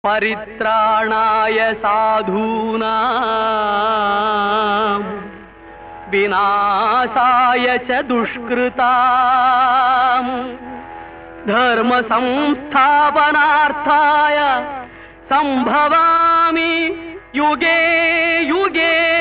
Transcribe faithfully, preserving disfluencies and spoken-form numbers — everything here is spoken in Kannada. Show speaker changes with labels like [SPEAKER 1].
[SPEAKER 1] ಪರಿತ್ರಾಣಾಯ ಸಾಧೂನಾಂ ವಿನಾಶಾಯ ಚ ದುಷ್ಕೃತಾಂ ಧರ್ಮ ಸಂಸ್ಥಾಪನಾರ್ಥಾಯ ಸಂಭವಾಮಿ ಯುಗೇ ಯುಗೇ